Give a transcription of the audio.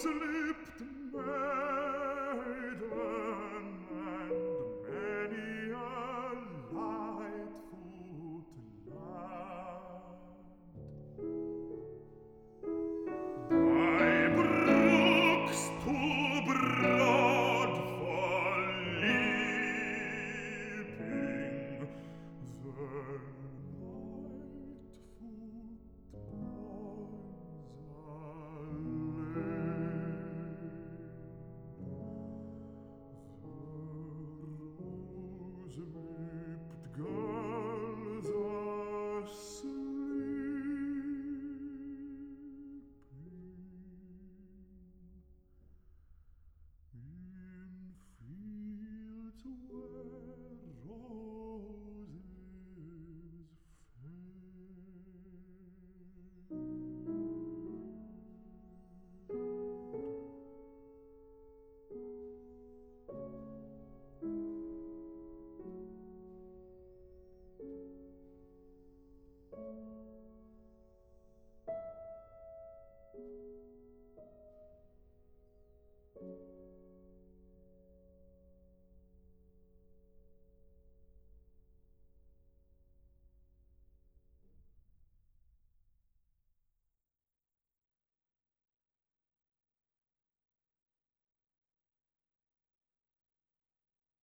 slipped maiden and many a light-foot lad. By brooks too broad for leaping, the light-foot boys are lame. The rose-lipped girls are sleeping in fields where